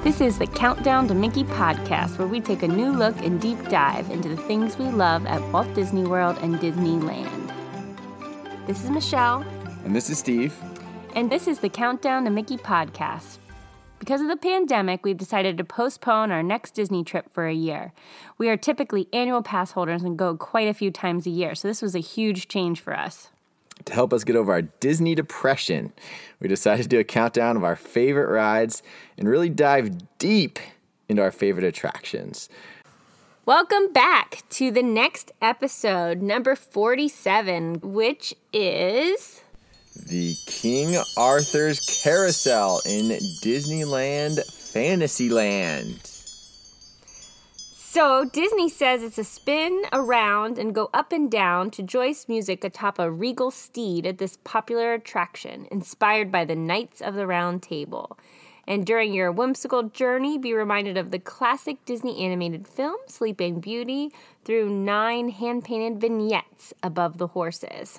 This is the Countdown to Mickey podcast, where we take a new look and deep dive into the things we love at Walt Disney World and Disneyland. This is Michelle. And this is Steve. And this is the Countdown to Mickey podcast. Because of the pandemic, we've decided to postpone our next Disney trip for a year. We are typically annual pass holders and go quite a few times a year, so this was a huge change for us. To help us get over our Disney depression, we decided to do a countdown of our favorite rides and really dive deep into our favorite attractions. Welcome back to the next episode, number 47, which is The King Arthur's Carousel in Disneyland Fantasyland. So Disney says it's a spin around and go up and down to joyous music atop a regal steed at this popular attraction, inspired by the Knights of the Round Table. And during your whimsical journey, be reminded of the classic Disney animated film, Sleeping Beauty, through 9 hand-painted vignettes above the horses.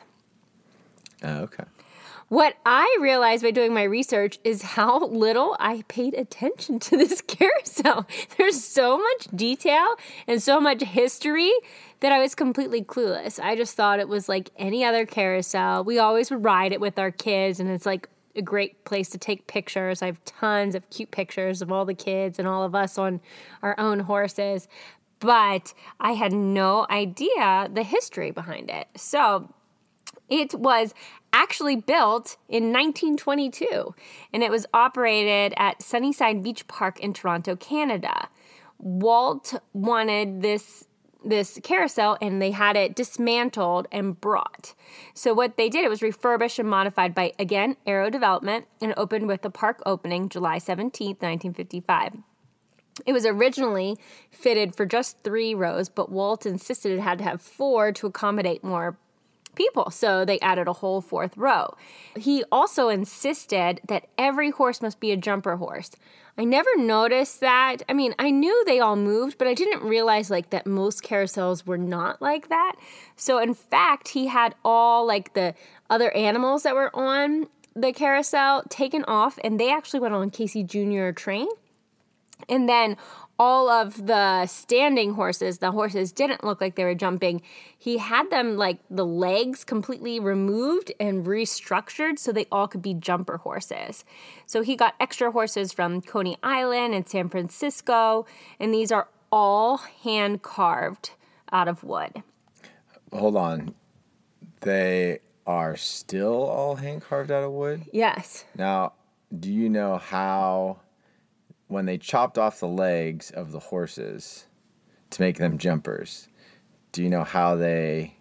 Okay. What I realized by doing my research is how little I paid attention to this carousel. There's so much detail and so much history that I was completely clueless. I just thought it was like any other carousel. We always would ride it with our kids, and it's like a great place to take pictures. I have tons of cute pictures of all the kids and all of us on our own horses, but I had no idea the history behind it. So it was actually built in 1922, and it was operated at Sunnyside Beach Park in Toronto, Canada. Walt wanted this carousel, and they had it dismantled and brought. So what they did, it was refurbished and modified by, again, Arrow Development, and opened with the park opening July 17th, 1955. It was originally fitted for just 3 rows, but Walt insisted it had to have 4 to accommodate more people, so they added a whole 4th row. He also insisted that every horse must be a jumper horse. I never noticed that. I mean, I knew they all moved, but I didn't realize that most carousels were not like that. So in fact, he had all the other animals that were on the carousel taken off, and they actually went on Casey Jr. train. And then all of the standing horses, the horses didn't look like they were jumping. He had them the legs completely removed and restructured so they all could be jumper horses. So he got extra horses from Coney Island and San Francisco, and these are all hand carved out of wood. Hold on. They are still all hand carved out of wood? Yes. Now, do you know how, when they chopped off the legs of the horses to make them jumpers, do you know how they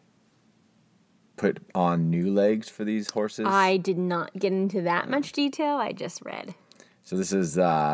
put on new legs for these horses? I did not get into that much detail. I just read. So this is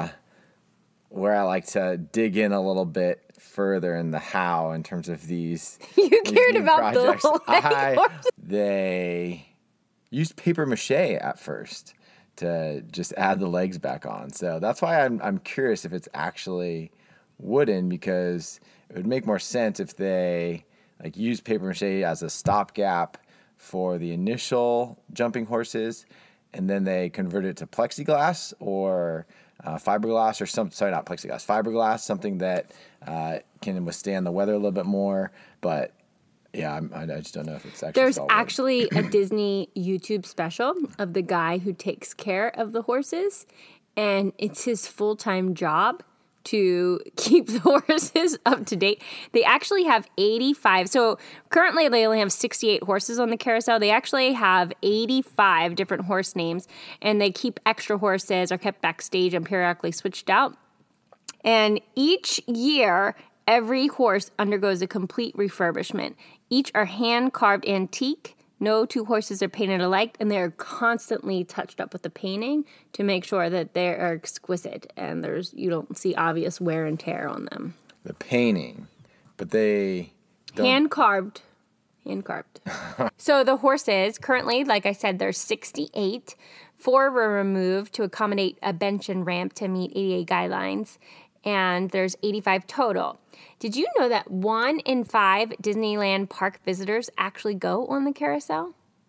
where I like to dig in a little bit further in the how in terms of these. You cared new about projects. the horses. They used paper mache at first to just add the legs back on. So that's why I'm curious if it's actually wooden, because it would make more sense if they use paper mache as a stopgap for the initial jumping horses, and then they convert it to plexiglass or fiberglass, or not plexiglass, fiberglass, something that can withstand the weather a little bit more. But yeah, I just don't know if it's actually. There's actually a Disney YouTube special of the guy who takes care of the horses, and it's his full-time job to keep the horses up to date. They actually have 85. So currently they only have 68 horses on the carousel. They actually have 85 different horse names, and they keep extra horses are kept backstage and periodically switched out. And each year, every horse undergoes a complete refurbishment. Each are hand-carved antique. No 2 horses are painted alike, and they are constantly touched up with the painting to make sure that they are exquisite and you don't see obvious wear and tear on them. The painting, but they don't... Hand-carved. So the horses, currently, like I said, there's 68. 4 were removed to accommodate a bench and ramp to meet ADA guidelines, and there's 85 total. Did you know that 1 in 5 Disneyland park visitors actually go on the carousel?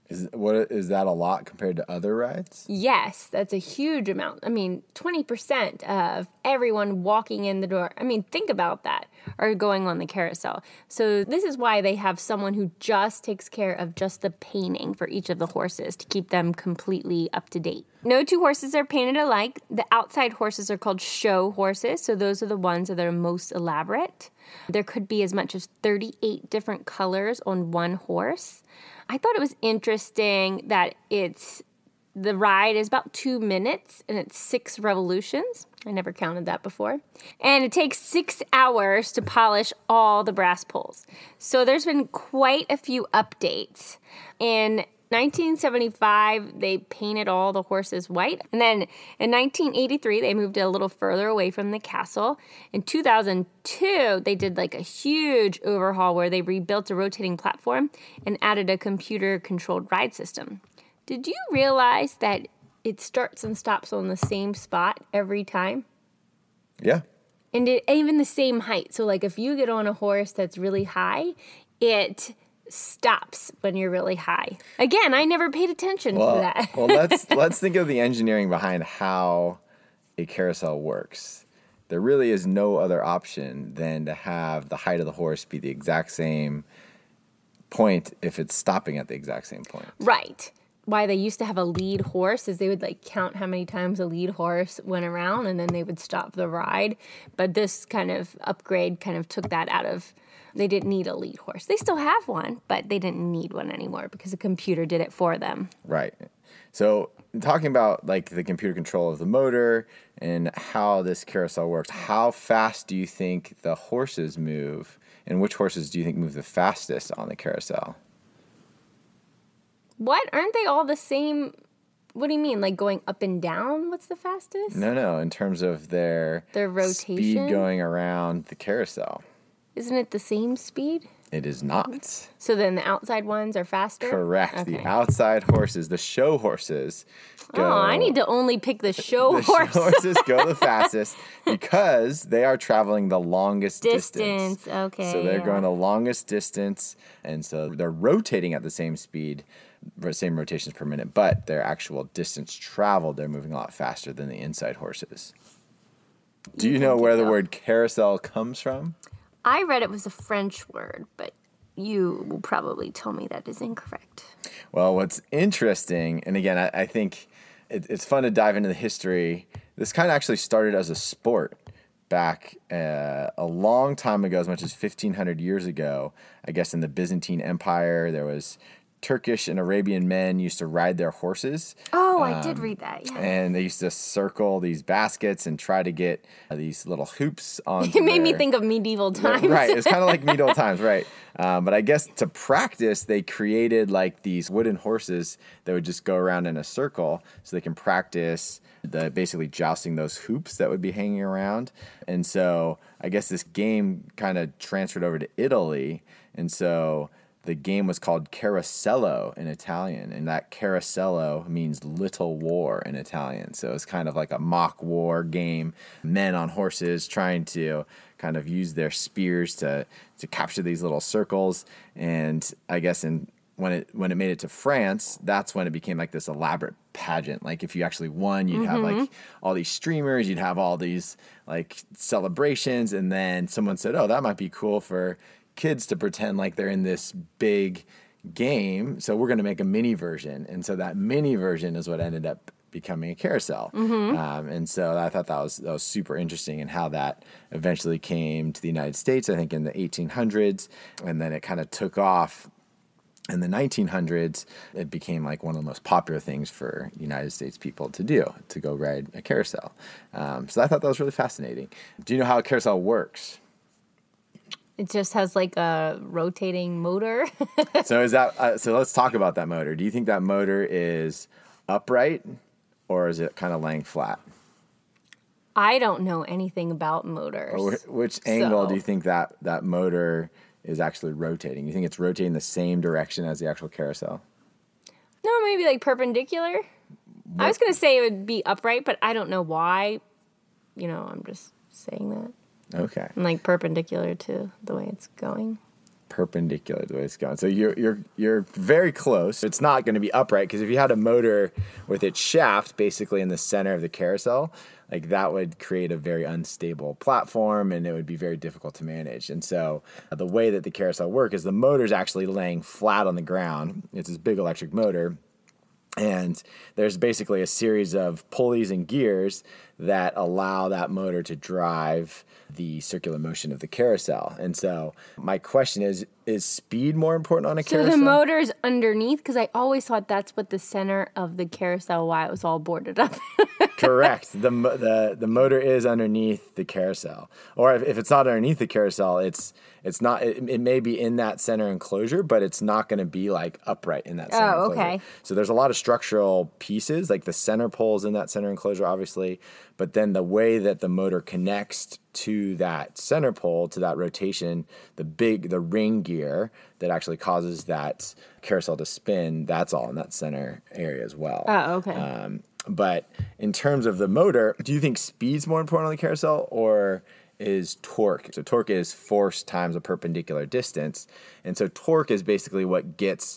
Is that a lot compared to other rides? Yes, that's a huge amount. I mean, 20% of everyone walking in the door, I mean, think about that, are going on the carousel. So this is why they have someone who just takes care of just the painting for each of the horses to keep them completely up to date. No two horses are painted alike. The outside horses are called show horses, so those are the ones that are most elaborate. There could be as much as 38 different colors on one horse. I thought it was interesting that the ride is about 2 minutes and it's 6 revolutions. I never counted that before. And it takes 6 hours to polish all the brass poles. So there's been quite a few updates. In 1975, they painted all the horses white. And then in 1983, they moved it a little further away from the castle. In 2002, they did like a huge overhaul where they rebuilt a rotating platform and added a computer-controlled ride system. Did you realize that it starts and stops on the same spot every time? Yeah. And even the same height. So like if you get on a horse that's really high, it stops when you're really high. Again, I never paid attention to that. Well, let's think of the engineering behind how a carousel works. There really is no other option than to have the height of the horse be the exact same point if it's stopping at the exact same point. Right. Why they used to have a lead horse is they would like count how many times a lead horse went around and then they would stop the ride. But this kind of upgrade kind of took that out of. They didn't need a lead horse. They still have one, but they didn't need one anymore because a computer did it for them. Right. So talking about like the computer control of the motor and how this carousel works, how fast do you think the horses move, and which horses do you think move the fastest on the carousel? What? Aren't they all the same? What do you mean? Like going up and down? What's the fastest? No. In terms of their rotation? Speed going around the carousel. Isn't it the same speed? It is not. So then the outside ones are faster? Correct. Okay. The outside horses, the show horses, go. Oh, I need to only pick the show horse. The show horses go the fastest because they are traveling the longest distance. Okay. So they're going the longest distance, and so they're rotating at the same speed, same rotations per minute, but their actual distance traveled, they're moving a lot faster than the inside horses. Do you know where the word carousel comes from? I read it was a French word, but you will probably tell me that is incorrect. Well, what's interesting, and again, I think it's fun to dive into the history. This kind of actually started as a sport back a long time ago, as much as 1,500 years ago. I guess in the Byzantine Empire, there was Turkish and Arabian men used to ride their horses. Oh, I did read that, yeah. And they used to circle these baskets and try to get these little hoops on. It made me think of medieval times. Right, it's kind of like medieval times, right. But I guess to practice, they created like these wooden horses that would just go around in a circle so they can practice basically jousting those hoops that would be hanging around. And so I guess this game kind of transferred over to Italy. And so the game was called Carosello in Italian, and that Carosello means little war in Italian. So it's kind of like a mock war game, men on horses trying to kind of use their spears to capture these little circles. And I guess when it made it to France, that's when it became like this elaborate pageant. Like if you actually won, you'd have like all these streamers, you'd have all these like celebrations, and then someone said, "Oh, that might be cool for kids to pretend like they're in this big game, so we're going to make a mini version." And so that mini version is what ended up becoming a carousel. And so I thought that was super interesting, and how that eventually came to the United States, I think in the 1800s, and then it kind of took off. In the 1900s, it became like one of the most popular things for United States people to do, to go ride a carousel. So I thought that was really fascinating. Do you know how a carousel works? It just has like a rotating motor. So let's talk about that motor. Do you think that motor is upright, or is it kind of laying flat? I don't know anything about motors. Or which angle do you think that motor is actually rotating? You think it's rotating the same direction as the actual carousel? No, maybe like perpendicular. I was going to say it would be upright, but I don't know why. I'm just saying that. Okay. And like perpendicular to the way it's going. perpendicular to the way it's going. So you're very close. It's not going to be upright because if you had a motor with its shaft basically in the center of the carousel, like that would create a very unstable platform and it would be very difficult to manage. And so the way that the carousel works is the motor's actually laying flat on the ground. It's this big electric motor. And there's basically a series of pulleys and gears that allow that motor to drive the circular motion of the carousel. And so my question is speed more important on a carousel? So the motor's underneath? Because I always thought that's what the center of the carousel, why it was all boarded up. Correct. The motor is underneath the carousel. Or if it's not underneath the carousel, it's not. It may be in that center enclosure, but it's not going to be like upright in that center enclosure. Okay. So there's a lot of structural pieces, like the center pole's in that center enclosure, obviously. But then the way that the motor connects to that center pole, to that rotation, the ring gear that actually causes that carousel to spin, that's all in that center area as well. Oh, okay. But in terms of the motor, do you think speed's more important on the carousel or is torque? So torque is force times a perpendicular distance. And so torque is basically what gets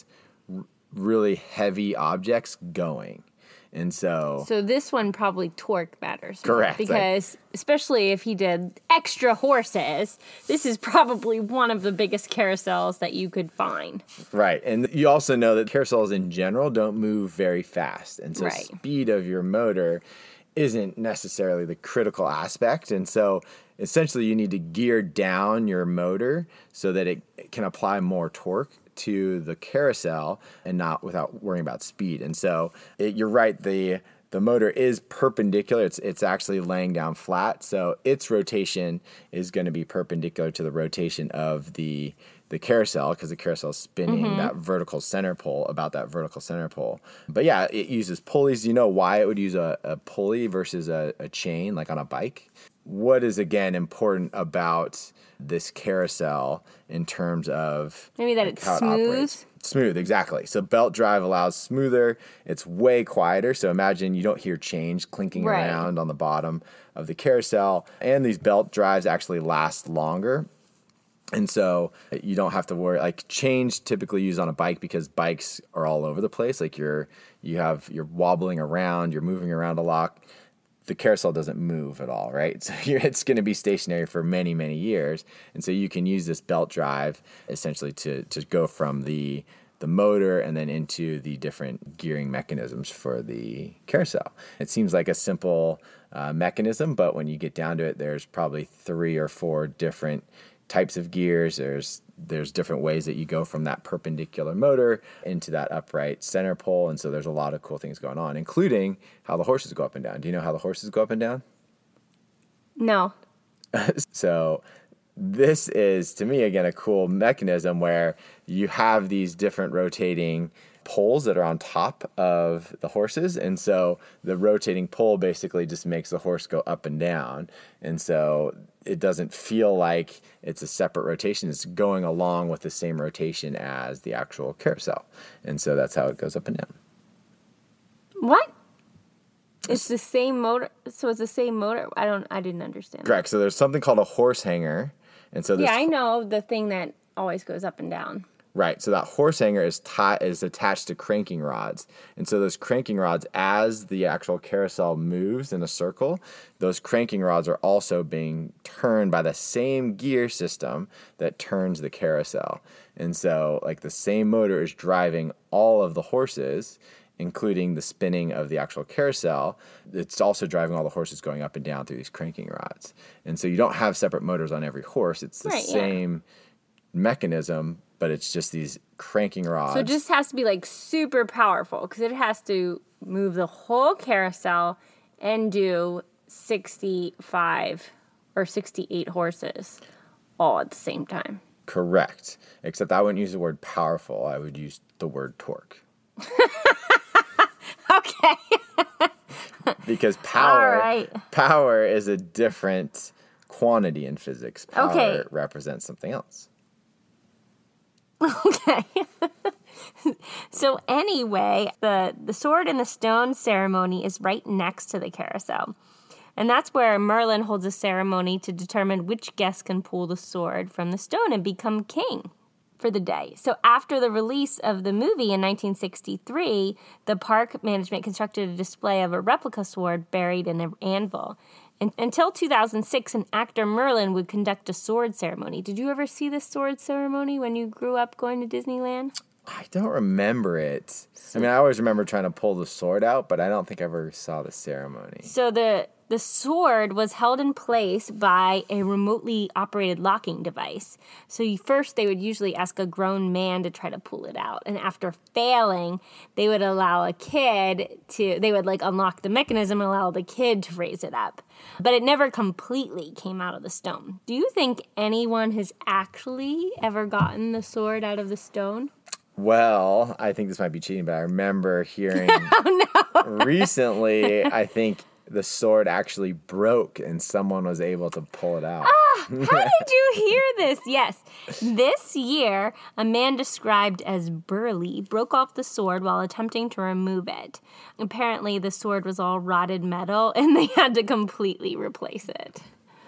really heavy objects going. And so this one probably torque matters. Correct. Because especially if he did extra horses, this is probably one of the biggest carousels that you could find. Right. And you also know that carousels in general don't move very fast. And so speed of your motor isn't necessarily the critical aspect. And so essentially you need to gear down your motor so that it can apply more torque to the carousel and not without worrying about speed. And so you're right, the motor is perpendicular. It's actually laying down flat. So its rotation is going to be perpendicular to the rotation of the carousel because the carousel is spinning that vertical center pole about that vertical center pole. But yeah, it uses pulleys. You know why it would use a pulley versus a chain like on a bike? What is, again, important about this carousel in terms of maybe that it's smooth? Smooth, exactly. So belt drive allows smoother. It's way quieter. So imagine you don't hear change clinking around on the bottom of the carousel. And these belt drives actually last longer. And so you don't have to worry, like change typically used on a bike because bikes are all over the place. Like you're wobbling around, you're moving around a lot. The carousel doesn't move at all, right? So it's going to be stationary for many, many years. And so you can use this belt drive essentially to go from the motor and then into the different gearing mechanisms for the carousel. It seems like a simple mechanism, but when you get down to it, there's probably 3 or 4 different types of gears. There's different ways that you go from that perpendicular motor into that upright center pole. And so there's a lot of cool things going on, including how the horses go up and down. Do you know how the horses go up and down? No. So this is, to me, again, a cool mechanism where you have these different rotating poles that are on top of the horses. And so the rotating pole basically just makes the horse go up and down. And so it doesn't feel like it's a separate rotation. It's going along with the same rotation as the actual carousel. And so that's how it goes up and down. What? It's the same motor. So it's the same motor. I didn't understand. Correct. So there's something called a horse hanger. And so I know the thing that always goes up and down. Right. So that horse hanger is attached to cranking rods. And so those cranking rods, as the actual carousel moves in a circle, those cranking rods are also being turned by the same gear system that turns the carousel. And so like the same motor is driving all of the horses, including the spinning of the actual carousel. It's also driving all the horses going up and down through these cranking rods. And so you don't have separate motors on every horse. It's the same mechanism, but it's just these cranking rods. So it just has to be like super powerful because it has to move the whole carousel and do 65 or 68 horses all at the same time. Correct. Except I wouldn't use the word powerful. I would use the word torque. Okay. Because power is a different quantity in physics. Power represents something else. Okay. So anyway, the sword and the stone ceremony is right next to the carousel. And that's where Merlin holds a ceremony to determine which guest can pull the sword from the stone and become king. for the day. So after the release of the movie in 1963, the park management constructed a display of a replica sword buried in an anvil. And until 2006, an actor, Merlin, would conduct a sword ceremony. Did you ever see this sword ceremony when you grew up going to Disneyland? I don't remember it. I mean, I always remember trying to pull the sword out, but I don't think I ever saw the ceremony. So the sword was held in place by a remotely operated locking device. So first they would usually ask a grown man to try to pull it out. And after failing, they would allow a kid they would unlock the mechanism and allow the kid to raise it up. But it never completely came out of the stone. Do you think anyone has actually ever gotten the sword out of the stone? Well, I think this might be cheating, but I remember hearing recently, I think the sword actually broke and someone was able to pull it out. How did you hear this? Yes. This year, a man described as burly broke off the sword while attempting to remove it. Apparently, the sword was all rotted metal and they had to completely replace it.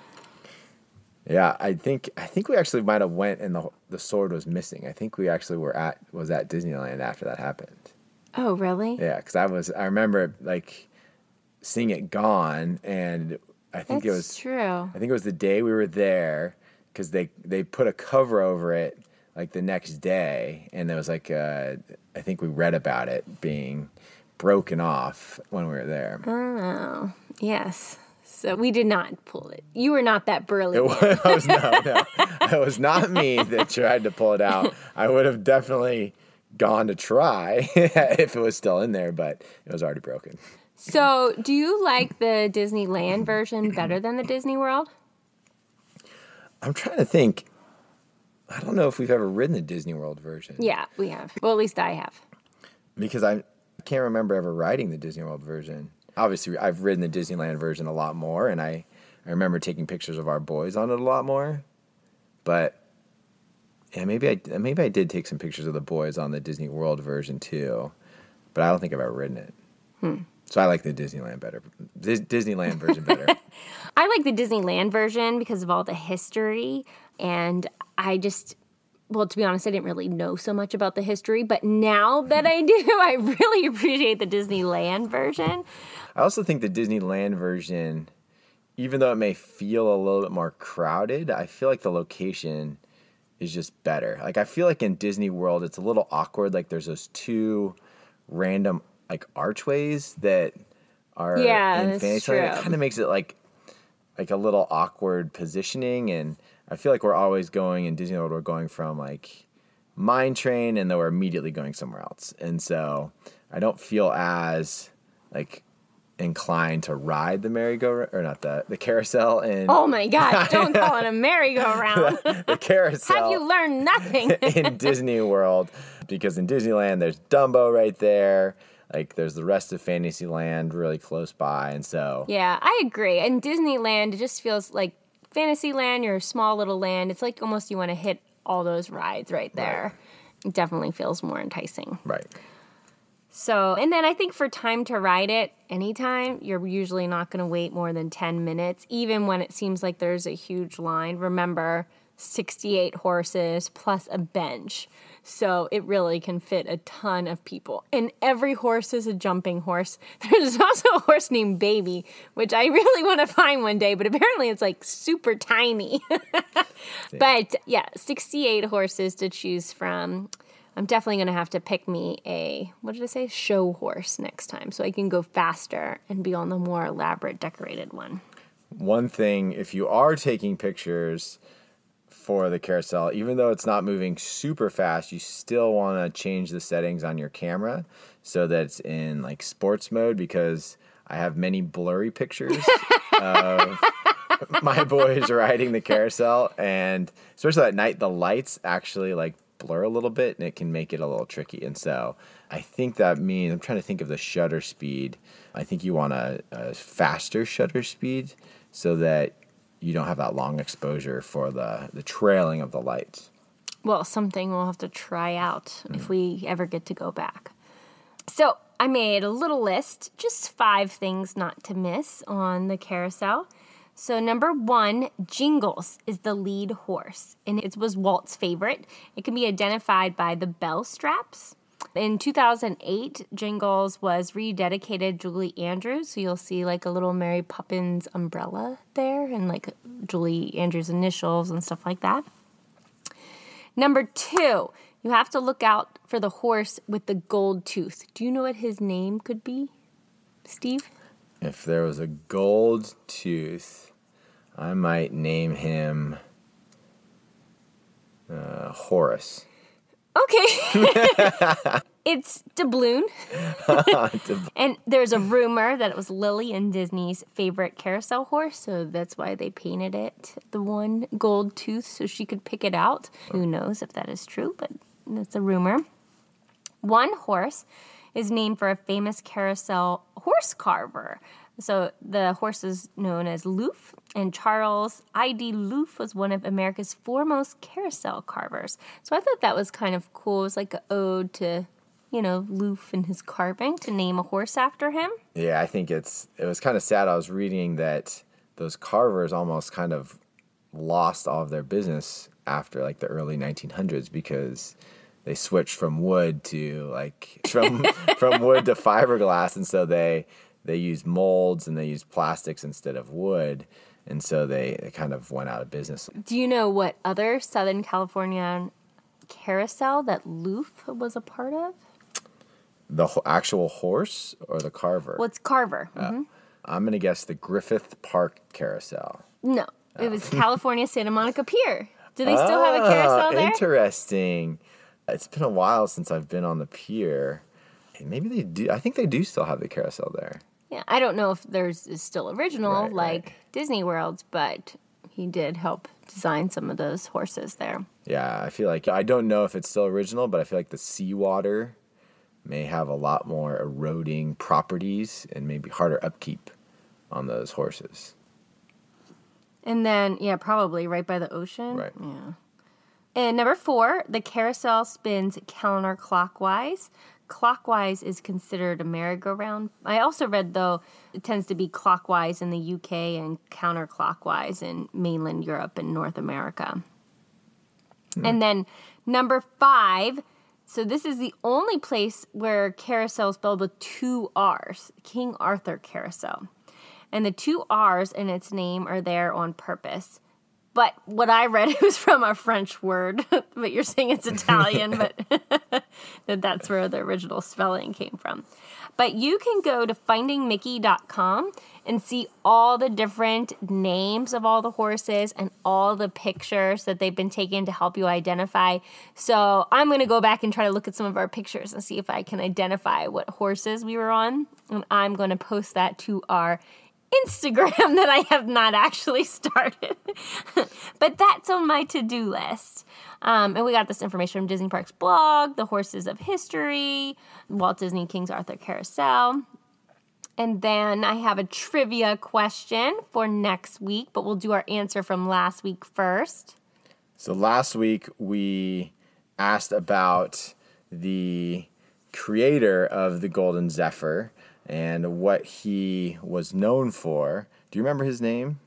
Yeah, I think we actually might have went and the sword was missing. I think we actually was at Disneyland after that happened. Oh, really? Yeah, because I remember seeing it gone, and I think it was true. I think it was the day we were there because they put a cover over it the next day, and there was I think we read about it being broken off when we were there. Oh, yes. So we did not pull it. You were not that burly. No. It was not me that tried to pull it out. I would have definitely gone to try if it was still in there, but it was already broken. So do you like the Disneyland version better than the Disney World? I'm trying to think. I don't know if we've ever ridden the Disney World version. Yeah, we have. Well, at least I have. Because I can't remember ever riding the Disney World version. Obviously, I've ridden the Disneyland version a lot more, and I remember taking pictures of our boys on it a lot more. But yeah, maybe I did take some pictures of the boys on the Disney World version too, but I don't think I've ever ridden it. So I like the Disneyland better. Disneyland version better. I like the Disneyland version because of all the history, and well, to be honest, I didn't really know so much about the history, but now that I do, I really appreciate the Disneyland version. I also think the Disneyland version, even though it may feel a little bit more crowded, I feel like the location is just better. I feel like in Disney World, it's a little awkward. There's those two random archways that are in Fantasyland. It kind of makes it like a little awkward positioning, and I feel like we're always going in Disney World. We're going from Mine Train, and then we're immediately going somewhere else, and so I don't feel as inclined to ride the merry-go-round, or not the carousel. And oh my gosh! Don't call it a merry-go-round. the carousel. Have you learned nothing in Disney World? Because in Disneyland, there's Dumbo right there. There's the rest of Fantasyland really close by, and so yeah, I agree. In Disneyland, it just feels like Fantasyland. You're a small little land. It's almost you want to hit all those rides right there. Right. It definitely feels more enticing. Right. So, and then I think for time to ride it anytime, you're usually not going to wait more than 10 minutes, even when it seems like there's a huge line. Remember, 68 horses plus a bench. So it really can fit a ton of people. And every horse is a jumping horse. There's also a horse named Baby, which I really want to find one day, but apparently it's super tiny. But yeah, 68 horses to choose from. I'm definitely going to have to pick me a show horse next time so I can go faster and be on the more elaborate decorated one. One thing, if you are taking pictures for the carousel, even though it's not moving super fast, you still want to change the settings on your camera so that it's in sports mode, because I have many blurry pictures of my boys riding the carousel, and especially at night, the lights actually blur a little bit, and it can make it a little tricky. And so I think that means, I'm trying to think of the shutter speed. I think you want a faster shutter speed so that you don't have that long exposure for the trailing of the lights. Well, something we'll have to try out if we ever get to go back. So I made a little list, just 5 things not to miss on the carousel. So number 1, Jingles is the lead horse, and it was Walt's favorite. It can be identified by the bell straps. In 2008, Jingles was rededicated Julie Andrews, so you'll see like a little Mary Poppins umbrella there and like Julie Andrews' initials and stuff like that. Number 2, you have to look out for the horse with the gold tooth. Do you know what his name could be, Steve? If there was a gold tooth, I might name him Horace. Okay. It's Doubloon. And there's a rumor that it was Lily and Disney's favorite carousel horse, so that's why they painted it the one gold tooth so she could pick it out. Who knows if that is true, but that's a rumor. One horse is named for a famous carousel horse carver. So the horse is known as Loof, and Charles I.D. Loof was one of America's foremost carousel carvers. So I thought that was kind of cool. It was like an ode to, Loof and his carving, to name a horse after him. Yeah, I think it was kind of sad. I was reading that those carvers almost kind of lost all of their business after like the early 1900s because they switched from wood to from wood to fiberglass, and so they used molds and they used plastics instead of wood, and so they kind of went out of business. Do you know what other Southern California carousel that Loof was a part of? The actual horse or the carver? Well, it's carver. Mm-hmm. I'm going to guess the Griffith Park Carousel. No, it was California Santa Monica Pier. Do they still have a carousel there? Interesting. It's been a while since I've been on the pier. Maybe they do. I think they do still have the carousel there. Yeah, I don't know if theirs is still original Right. Disney World's, but he did help design some of those horses there. Yeah, I feel like, I don't know if it's still original, but I feel like the seawater may have a lot more eroding properties and maybe harder upkeep on those horses. And then, probably right by the ocean. Right. Yeah. And number 4, the carousel spins counterclockwise. Clockwise is considered a merry-go-round. I also read, though, it tends to be clockwise in the UK and counterclockwise in mainland Europe and North America. And then number 5, so this is the only place where carousel is spelled with 2 R's, King Arthur Carousel. And the 2 R's in its name are there on purpose. But what I read, it was from a French word, but you're saying it's Italian, but that's where the original spelling came from. But you can go to findingmickey.com and see all the different names of all the horses and all the pictures that they've been taken to help you identify. So I'm going to go back and try to look at some of our pictures and see if I can identify what horses we were on. And I'm going to post that to our Instagram that I have not actually started. But that's on my to-do list. And we got this information from Disney Parks blog, The Horses of History, Walt Disney King's Arthur Carousel. And then I have a trivia question for next week, but we'll do our answer from last week first. So last week we asked about the creator of the Golden Zephyr and what he was known for. Do you remember his name?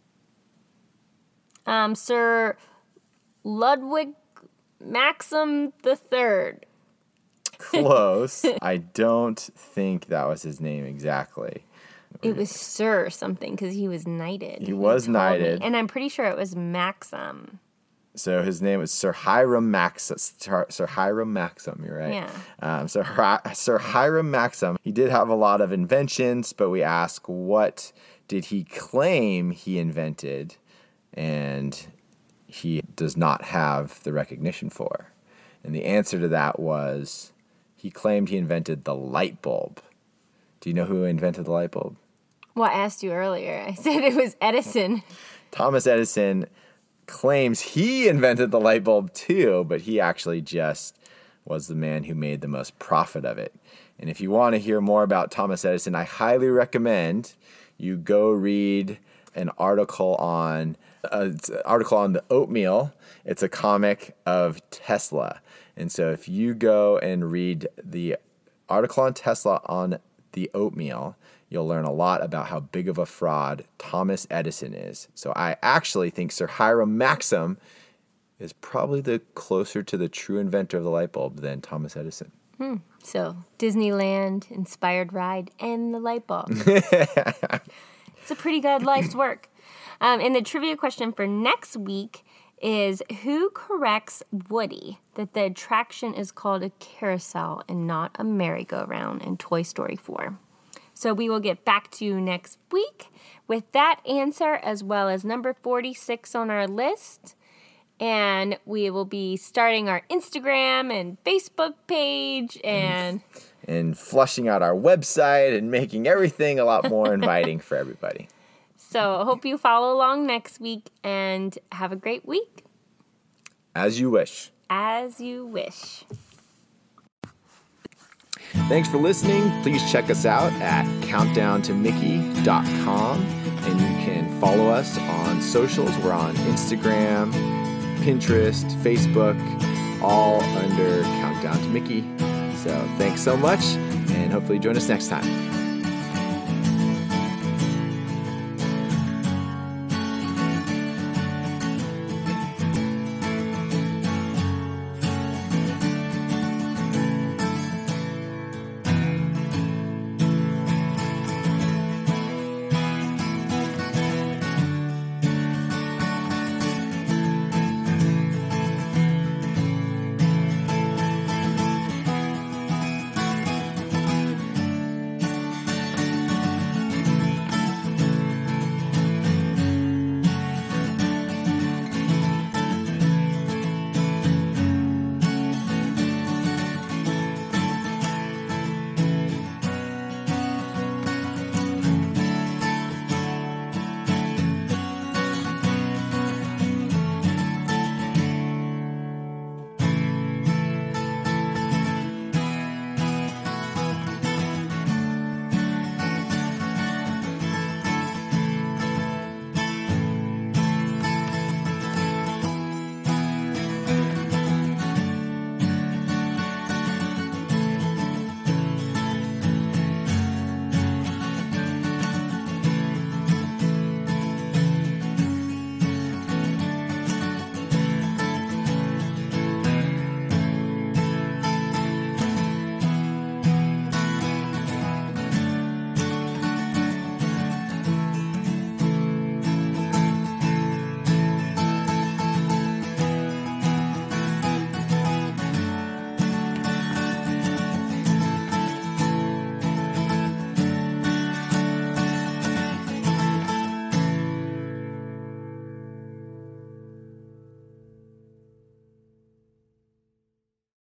Sir Ludwig Maxim III. Close. I don't think that was his name exactly. It was Sir something because he was knighted. He was told knighted. me. And I'm pretty sure it was Maxim. So his name was Sir Hiram Maxim. Sir Hiram Maxim, you're right. Yeah. Sir Hiram Maxim, he did have a lot of inventions, but we ask, what did he claim he invented and he does not have the recognition for? And the answer to that was, he claimed he invented the light bulb. Do you know who invented the light bulb? Well, I asked you earlier. I said it was Edison. Thomas Edison claims he invented the light bulb too, but he actually just was the man who made the most profit of it. And if you want to hear more about Thomas Edison, I highly recommend you go read an article on the Oatmeal. It's a comic of Tesla. And so if you go and read the article on Tesla on the Oatmeal, you'll learn a lot about how big of a fraud Thomas Edison is. So I actually think Sir Hiram Maxim is probably the closer to the true inventor of the light bulb than Thomas Edison. So Disneyland, inspired ride, and the light bulb. It's a pretty good life's work. And the trivia question for next week is, who corrects Woody that the attraction is called a carousel and not a merry-go-round in Toy Story 4? So we will get back to you next week with that answer, as well as number 46 on our list. And we will be starting our Instagram and Facebook page and flushing out our website and making everything a lot more inviting for everybody. So I hope you follow along next week and have a great week. As you wish. As you wish. Thanks for listening. Please check us out at countdowntomickey.com, and you can follow us on socials. We're on Instagram, Pinterest, Facebook, all under Countdown to Mickey. So thanks so much, and hopefully join us next time.